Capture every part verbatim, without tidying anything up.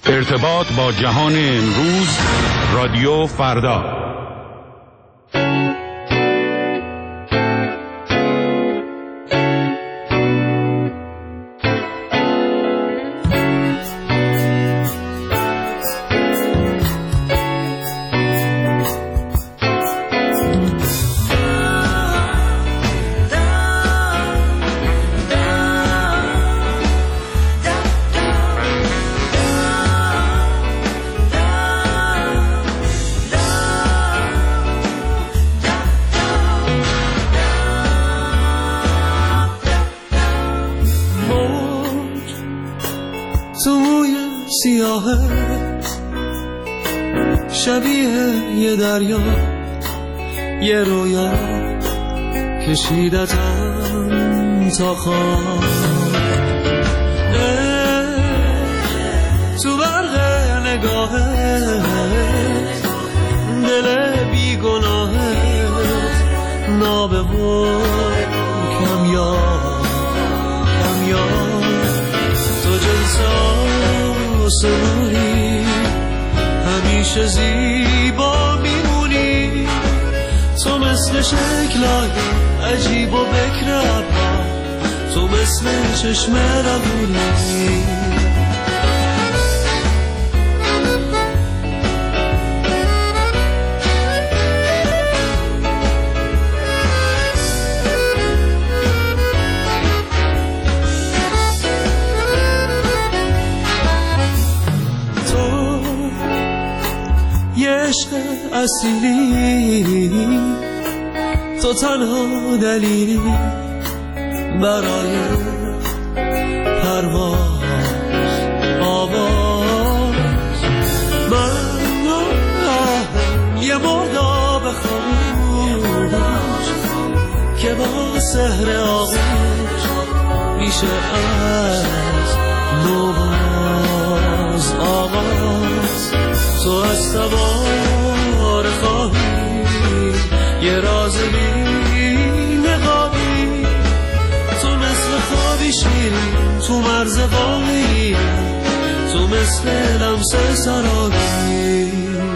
ارتباط با جهان امروز، رادیو فردا. شبیه یه دریا، یه رویا کشیدتم تا خواب، تو برق نگاهت دل بیگناهت نابه و کمیاب کمیاب، تو جلسه سوری همیشه زیبا میمونی، تو مثل شکلای عجیب و بکر، تو مثل چشم روونی. عشق اصیلی، تو تنها دلیلی برای پرواز آواز، من یه مرداب خاموش که با سحر آغوش میشه از نوباز آغاز، تو از سوار خواهی یه راز بی نقابی، تو مثل خوابی شیرین تو مرز واقعی، تو مثل لمس سرابی.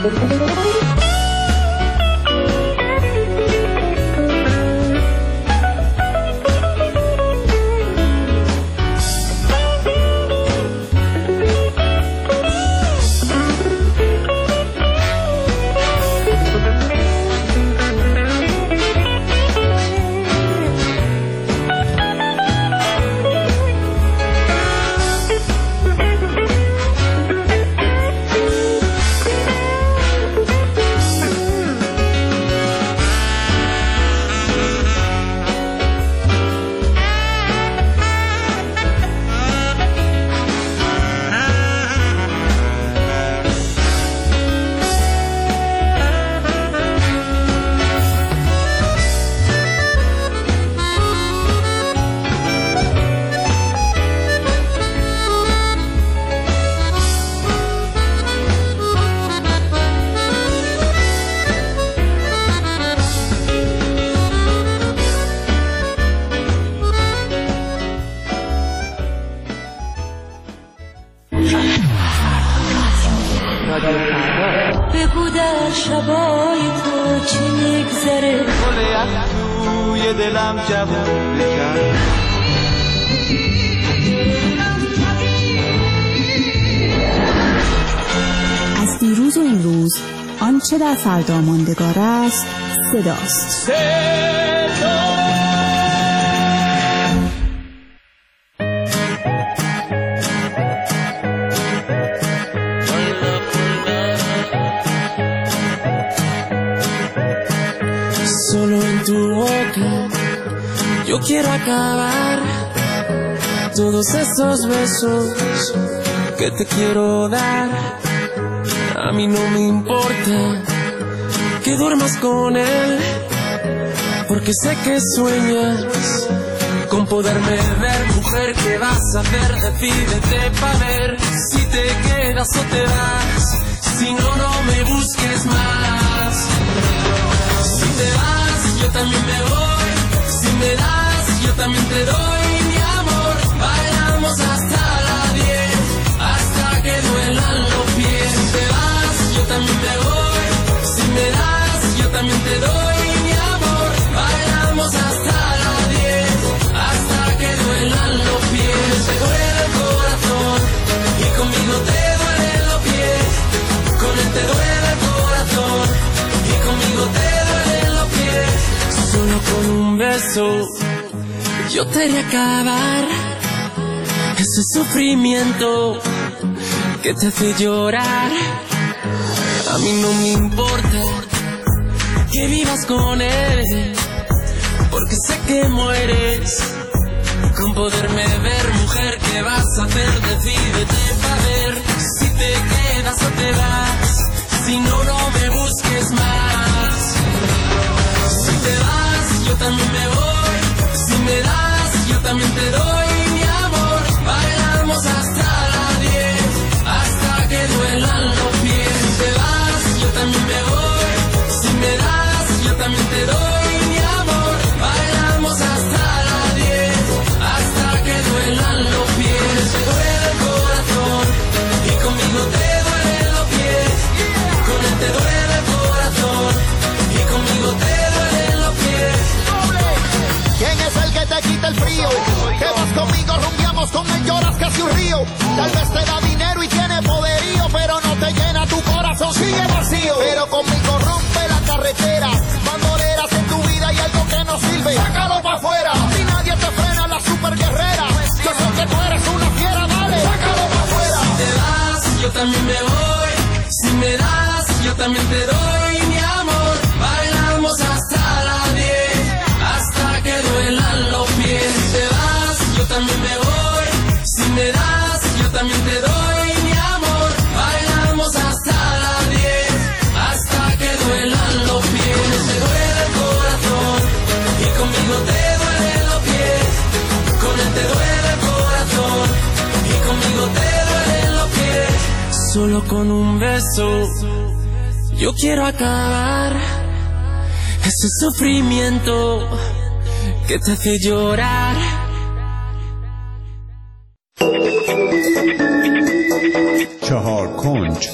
بگو در شبای تو چی میگذره، گل یخ توی دلم جوون بکن، از دیروز و امروز آنچه در فردا ماندگار است صداست. Solo en tu boca yo quiero acabar todos esos besos que te quiero dar. A mí no me importa que duermas con él, porque sé que sueñas con poderme ver. Mujer, ¿qué vas a hacer? Decídete pa' ver si te quedas o te vas. Si no, no me busques más. Si te vas, yo también me voy. Si me das, yo también te doy mi amor. Bailamos hasta las diez, hasta que duela la un beso yo te haré acabar ese sufrimiento que te hace llorar. A mí no me importa que vivas con él, porque sé que mueres con poderme ver. Mujer, ¿qué vas a hacer? Decídete para ver si te quedas o te vas. Si no, no me busques más. Si te vas, yo también me voy. Si me das, yo también te doy mi amor. Bailamos hasta las diez, hasta que duelan los pies. Si te vas, yo también me voy. Si me das, yo también te doy mi amor. Bailamos hasta las diez, hasta que duelan los pies. Te duele el corazón y conmigo te duelen los pies. Con él te duele el corazón y conmigo te duelen los pies. ¿Quién es el que te quita el frío? Que vas conmigo, rumbiamos con él, lloras casi un río. Tal vez te da dinero y tiene poderío, pero no te llena tu corazón, sigue vacío. Pero conmigo rompe la carretera, bandoleras en tu vida y algo que no sirve, sácalo pa' afuera. Si nadie te frena, la super guerrera. Yo sé que tú eres una fiera, dale, sácalo pa' afuera. Si te vas, yo también me voy. Si me das, yo también te doy mi amor. Bailamos hasta las diez, hasta que duelan los pies. Si te vas, yo también me voy. Si me das, yo también te doy mi amor. Bailamos hasta las diez, hasta que duelan los pies. Te duele el corazón y conmigo te duelen los pies. Con él te duele el corazón y conmigo te duelen los pies. Solo con un beso yo quiero acabar ese sufrimiento que te hace llorar. چهار کنج.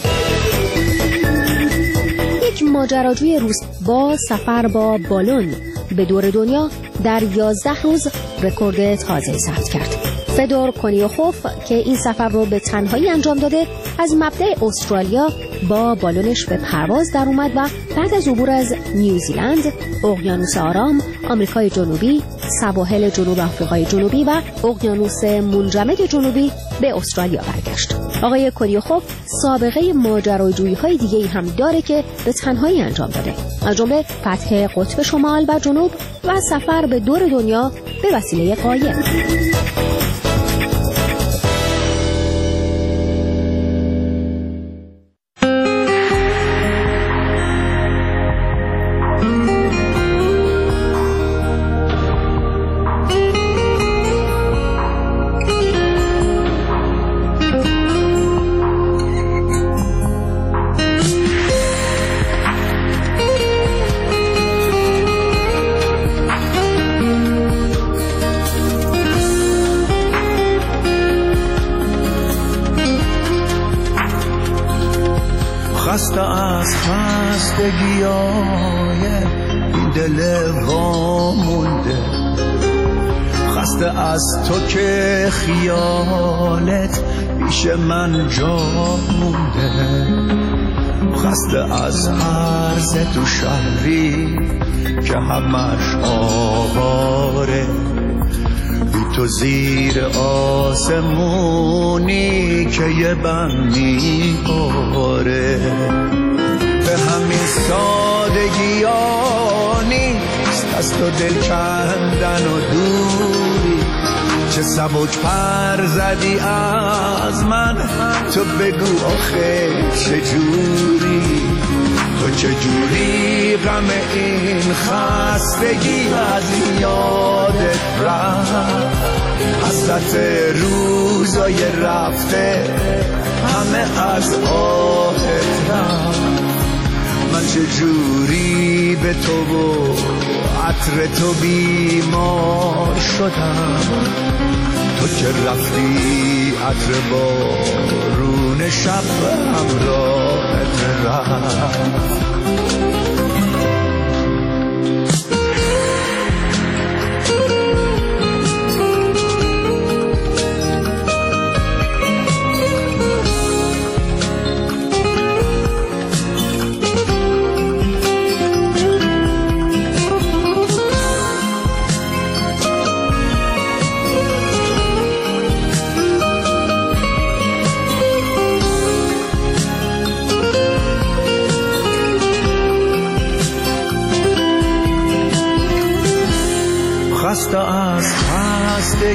یک ماجراجوی روس با سفر با بالون به دور دنیا در یازده روز رکورد تازه ثبت کرد. فدور کنیوخوف که این سفر رو به تنهایی انجام داده، از مبدأ استرالیا با بالونش به پرواز در اومد و بعد از عبور از نیوزیلند، اقیانوس آرام، آمریکای جنوبی، سواحل جنوب آفریقای جنوبی و اقیانوس منجمد جنوبی به استرالیا برگشت. آقای کنیوخوف سابقه ماجراجویی‌های دیگه‌ای هم داره که به تنهایی انجام داده، از جمله فتح قطب شمال و جنوب و سفر به دور دنیا به وسیله قایق. خسته از خستگیای این دل وامونده، خسته از تو که خیالت پیش من جا مونده، خسته از عرض تو شهری که همش آواره، بی تو زیر آسمونی که یه بندی آره، به همین سادگی ها نیست از تو دل کندن و دوری، چه سبک پر زدی از من تو بگو آخه چجوری، تو چجوری غم این خستگی از یادت رفت، حسرت روزای رفته همه از آهت رفت، من چجوری به تو و عطر تو بیمار شدم، تو که رفتی عطر بارون شب همراهت رفت.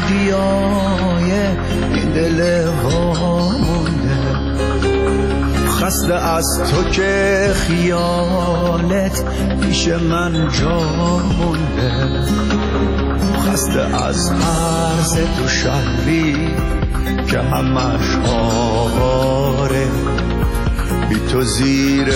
گیای این دل وامونده، خسته از تو که خیالت پیش من جا مونده، خسته از عرض تو شهری که همش آواره، بی تو زیر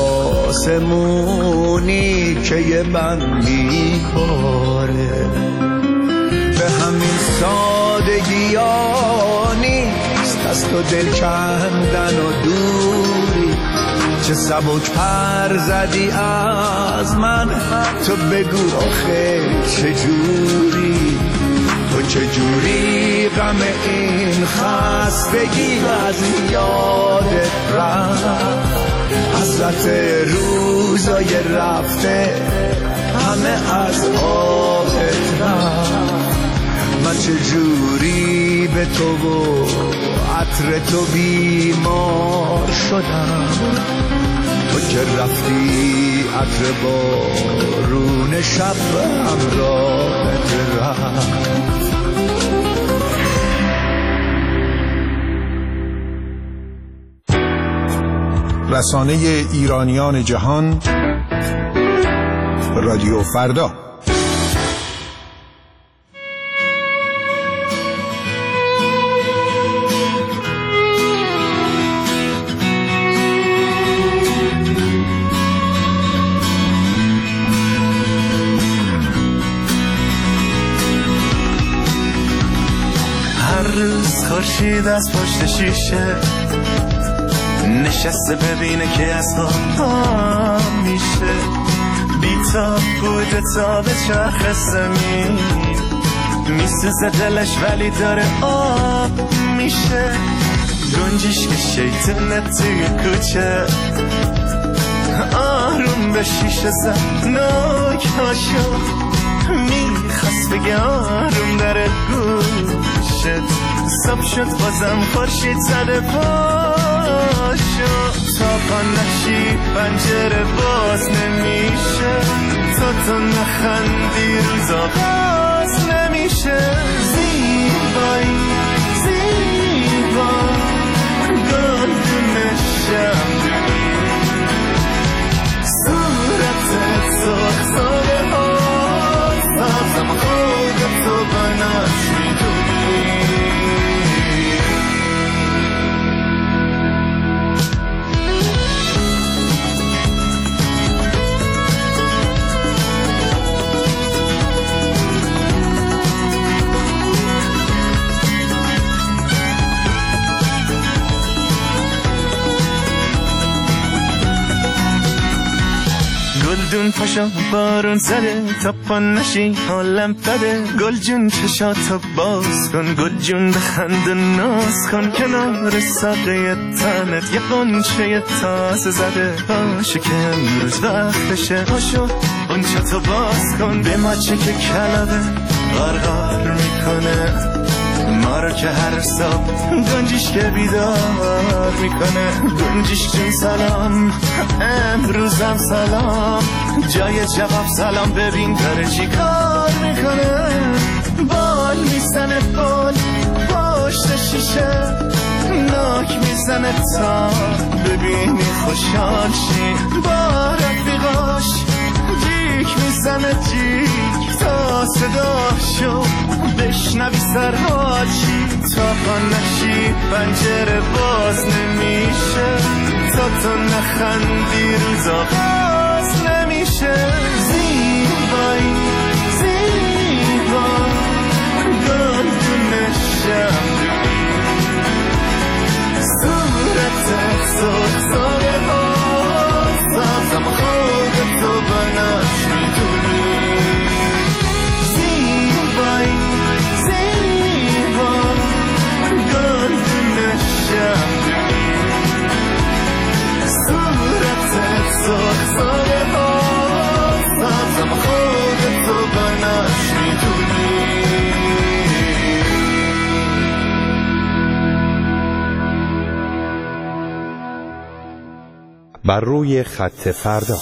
آسمونی که یه من میباره، به همین سادگی ها نیست از تو دل کندن و دوری، چه سبک پر زدی از من تو بگو آخه چجوری، تو چجوری غم این خستگی از یادت رفت، حسرت روزای رفته همه از آهت رفت، من چجوری به تو و عطر تو بیمار شدم، تو که رفتی عطر بارون شب همراهت رفت. رسانه ایرانیان جهان، رادیو فردا. هر روز خورشید از پشت شیشه نشسته ببینه که از خواب میشه، بی‌تاب بوده تا به چرخ زمین میسوزه دلش ولی داره آب میشه، گنجیش که شیطونه توی کوچه آروم به شیشه زد ناک هاشو، میخواست بگه آروم داره گوشت، صبح شد بازم خورشید زده پاشو، تا پا نشی پنجره باز نمیشه، تا تو نخندی روزا باز نمیشه، زیبایی زیبا گلدون شمدونی، صورتت سرخ ساله هاست، تازم خودتو بناش میدونی. گلدون پاشا بارون زده تا پا نشی حالم بده، گل جون چشاتو باز کن، گل جون بخند و ناز کن، کنار ساقه تنت یه قنچه تازه زده، باشه که امروز وقتشه، پاشو قنچه باز کن، به ماچه که کلبه غرغر میکنه، ما رو که هر صبح گنجیش که بیدار میکنه، گنجیش جون سلام امروزم سلام، جای جواب سلام ببین داره چی کار میکنه، بال میزنه بال پشت شیشه، ناک میزنه تا ببینی خوشحال شی، با رفیقاش جیک میزنه جیک تا صداشو بشنوی سرحال شی، تا پا نشی پنجره باز نمیشه، تا تو نخندی روزا باز نمیشه، زیبایی زیبا گلدون شمدونی، صورتت سرخ ساله هاست، تازم خودتو بناش میدونی، زیبایی زیبا گلدون شمدونی، صورتت سرخ ساله هاست، تازم خودتو بناش میدونی. بر روی خط فردا.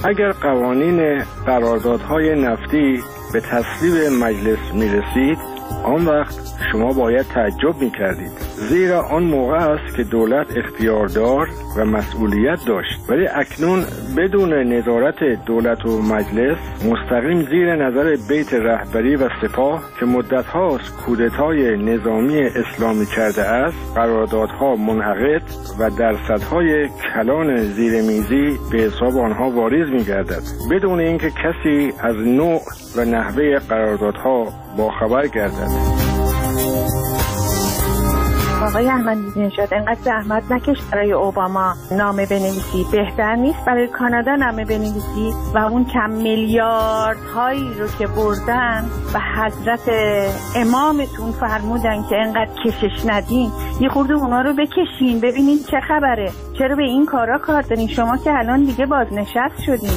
اگر قوانین قراردادهای نفتی به تصویب مجلس میرسید، آن وقت شما باید تعجب میکردید، زیرا آن موقع است که دولت اختیاردار و مسئولیت داشت. ولی اکنون بدون نظارت دولت و مجلس، مستقیم زیر نظر بیت رهبری و سپاه که مدت هاست کودتای نظامی اسلامی کرده است، قراردادها منعقد و درصدهای کلان زیرمیزی به حساب آنها واریز میگردد، بدون اینکه کسی از نوع و نحوه قراردادها باخبر گردد. آقای احمدی نژاد، انقدر زحمت نکش برای اوباما نامه بنویسی. بهتر نیست برای کانادا نامه بنویسی و اون چند میلیارد هایی رو که بردن و حضرت امامتون فرمودن که انقدر کشش ندین، یه خورده اونا رو بکشین ببینین چه خبره. چرا به این کارا کار دارین؟ شما که الان دیگه بازنشست شدین.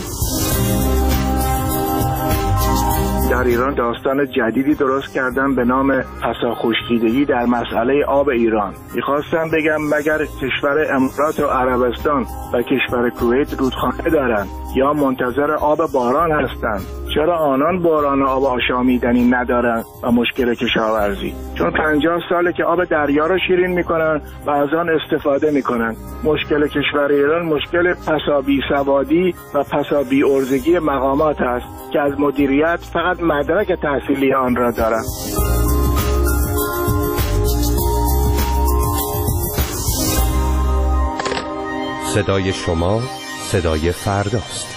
در ایران داستان جدیدی درست کردن به نام پساخشکیدگی در مسئله آب ایران. میخواستم بگم مگر کشور امارات و عربستان و کشور کویت رودخانه دارن یا منتظر آب باران هستند؟ چرا آنان باران آب آشامیدنی ندارن و مشکل کشاورزی؟ چون پنجاه ساله که آب دریا رو شیرین میکنن و از آن استفاده میکنن. مشکل کشور ایران مشکل پسا بی سوادی و پسا بی ارزگی مقامات است که از مدیریت فقط مدرک تحصیلی آن را دارند. صدای شما صدای فرداست.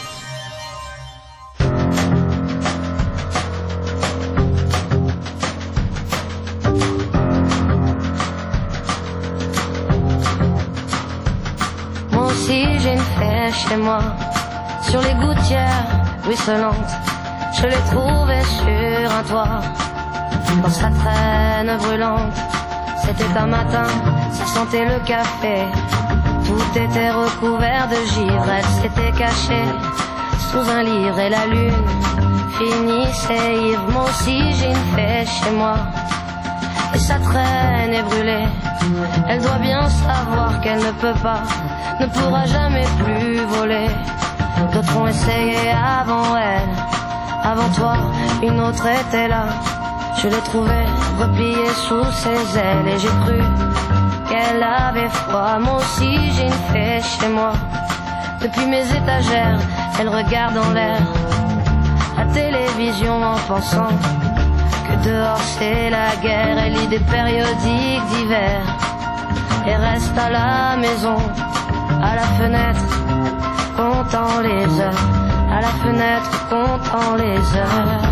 Moi aussi j'ai une fée chez moi, sur les gouttières ruisselantes, je l'ai trouvée sur un toit, dans sa traîne brûlante. C'était un matin, ça sentait le café, tout était recouvert de givre. Elle s'était cachée sous un livre et la lune finissait ivre. Moi aussi j'ai une fée chez moi, et sa traîne est brûlée. Elle doit bien savoir qu'elle ne peut pas, ne pourra jamais plus voler. D'autres ont essayé avant elle, avant toi, une autre était là. Je l'ai trouvée repliée sous ses ailes et j'ai cru qu'elle avait froid. Moi aussi j'ai une fée chez moi, depuis mes étagères, elle regarde en l'air la télévision en pensant que dehors c'est la guerre. Elle lit des périodiques d'hiver et reste à la maison, à la fenêtre, comptant les heures, à la fenêtre, comptant les heures.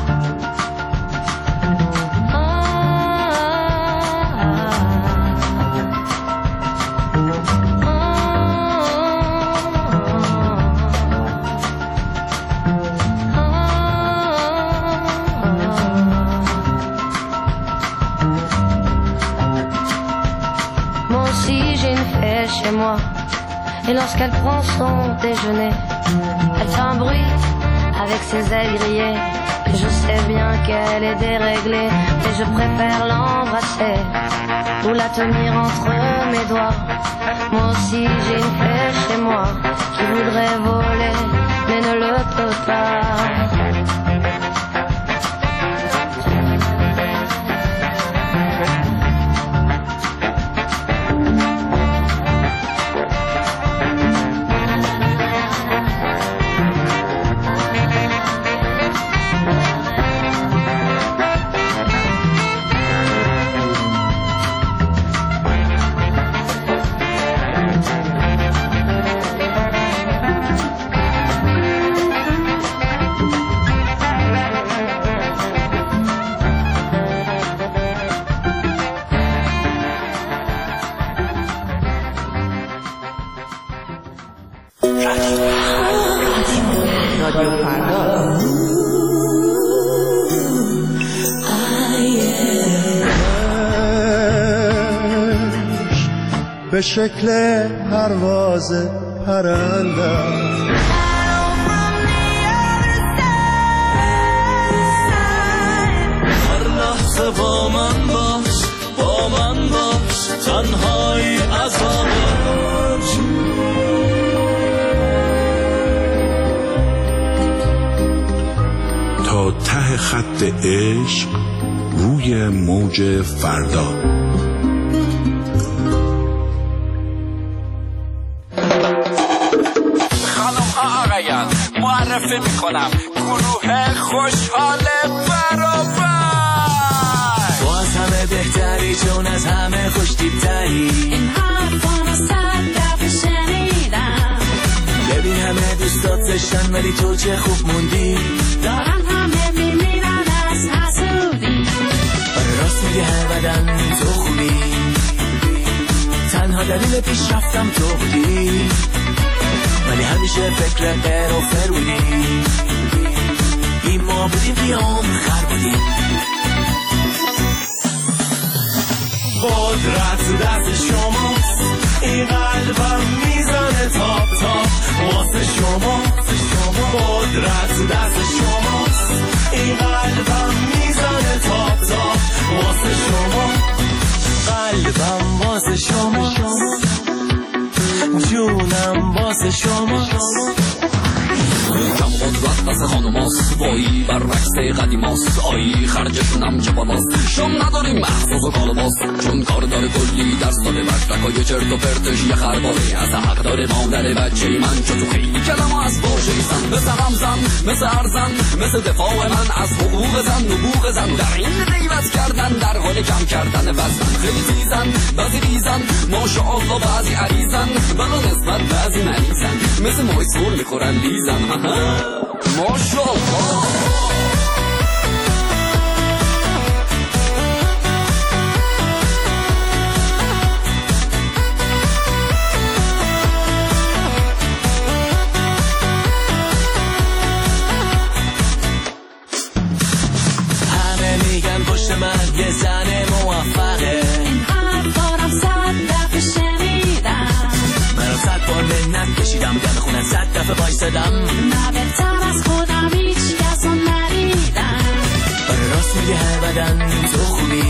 Chez moi, et lorsqu'elle prend son déjeuner, elle fait un bruit avec ses ailes grillées, et je sais bien qu'elle est déréglée, mais je préfère l'embrasser ou la tenir entre mes doigts. Moi aussi j'ai une fée chez moi qui voudrait voler mais ne le peut pas. به شکل پرواز پرنده هر لحظه با من باش، با من باش، تنهایی عذابه. ته خط عشق روی موج فردا. خانم ها آقایان، معرفی میکنم گروه خوشحال برابر. تو از همه بهتری چون از همه خوشتیبتری. این حرفانو صد دفعه شنیدم. ببین همه دوستات زشتن ولی تو چه خوب موندی. دارن همه میمیرن از حسودی. آره راست میگه هر بدن تو خوبی. تنها دلیل پیشرفتم تو بودی. ولی همیشه فکر غیر و فر بودی. این ما بودیم بیام خر بودیم. قدرت دست شماست، این قلبم میزنه تاپ تاپ واسه شما. قدرت دست شماست، این قلبم میزنه تاپ تاپ واسه شما. قلبم واسه شما، جونم واسه شما. کم قدرت دست خانوماست، وایی برعکس قدیماست. آیی خرجشونم چه بالاست، شم نداریم محسوس و کالباس. چون کار داره کلی درس داره بکرکای چرت و پرتش یه خرباره. از حق داره مادر بچه من چو تو خیلی کلم از باشه زن. مثل همزن مثل ارزن مثل دفاع من از حقوق زن. نبوغ زن در این غیبت کردن در حال کم کردن وزن. خیلی تیزن بعضی ریزن ماشاءالله بعضی عریزن بلا نسبت بعضی مریضن. مثل مایسور میخورن لیزن ماشاءالله. همه میگن پشت من یه زن موفقه. این حرفارم صد دفعه شنیدم. منم صد بار منت کشیدم دم خونم صد دفعه بایستدم. نه بهتر از خودم هیچ کس رو ندیدم. آره راست میگه هر بدن تو خوبی.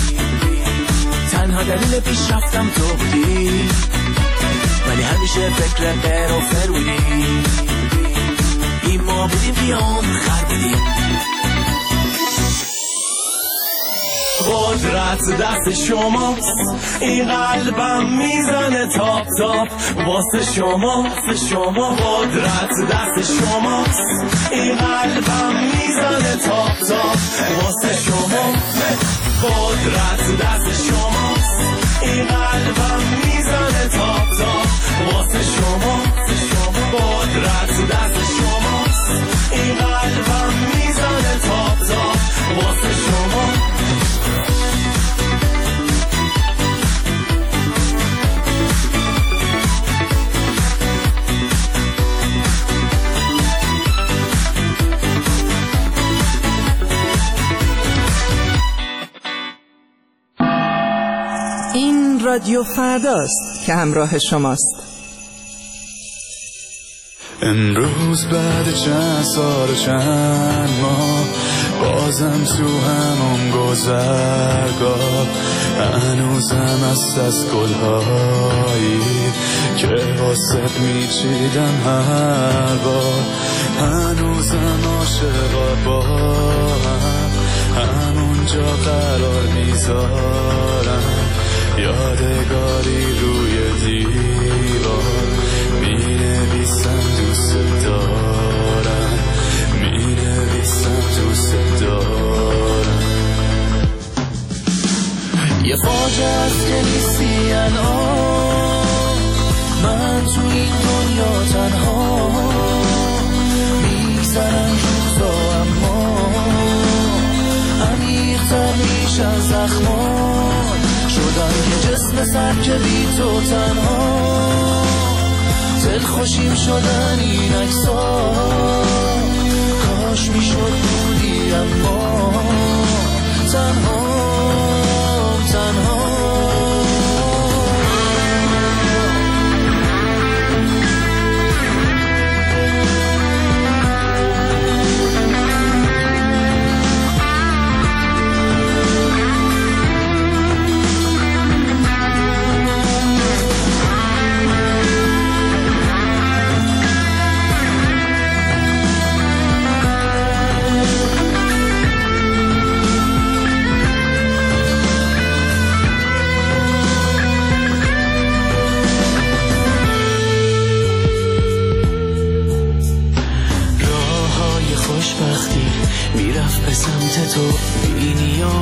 تنها دلیل پیشرفتم تو بودی. ولی همیشه فکر غیر و فر بودی. این ما بودیم بیام خر بودیم. قدرت دست شماست، این قلبم میزنه تاپ تاپ واسه شما. شما قدرت دست شماست، این قلبم میزنه تاپ تاپ واسه شما. قدرت دست شماست، این قلبم میزنه تاپ تاپ واسه شما. قدرت دست شماست، این قلبم میزنه تاپ تاپ واسه شما. این رادیو فرداست که همراه شماست. امروز بعد چند سال چند ماه بازم تو همون گذرگاه هنوزم است از گلهایی که واسه میچیدم هر بار. هنوزم عاشقا با هم همونجا قرار میذارم. یادگاری روی دیوار مینویسم دوست دارم. مینویسم دوست دارم. یه فاجعه است که نیستی الان. من تو این دنیا تنها میگذرن روزا اما عمیق‌تر میشن زخمان. شدن یه جسم سر که بی تو تنها. دل خوشیم شدن این عکس‌ها. کاش میشد بودی اما تنها تنها.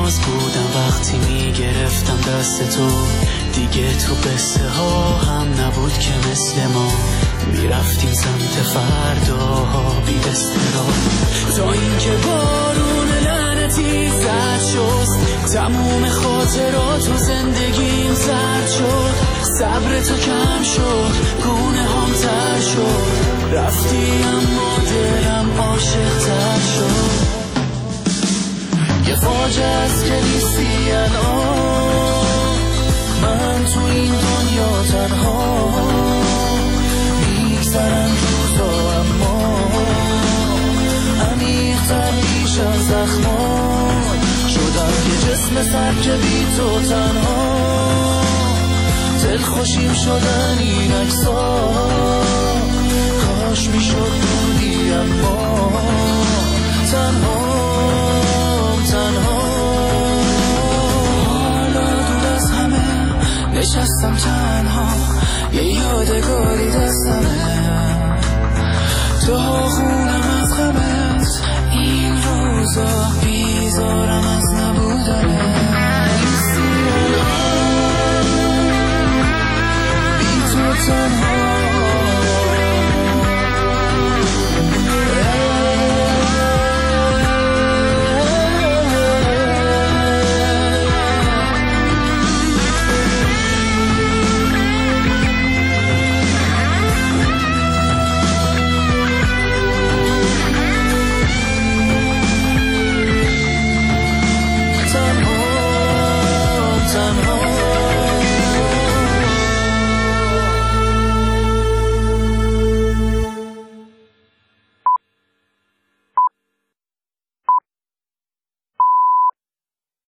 باز بودم وقتی میگرفتم دست تو، دیگه تو قصه ها هم نبود که مثل ما میرفتیم سمت فرداها بی استراحت، تا اینکه بارون لعنتی زد شست، تموم خاطرات و زندگیم زرد شد، صبر تو کم شد، گونه هم تر شد، رفتی اما دلم عاشق تر شد. یه فاجعه است که نیستی الان، من تو این دنیا تنها، میگذرن روزا اما عمیق‌تر پیش از زخمان، شدم یه جسم سر که بی تو تنها، دل خوشیم شدن این عکس‌ها، کاش میشد بودی اما تنها تنها. حالا دور از همه نشستم تنها، یه یادگاری دستمه، تو خونم از غمت، این روزا بیزار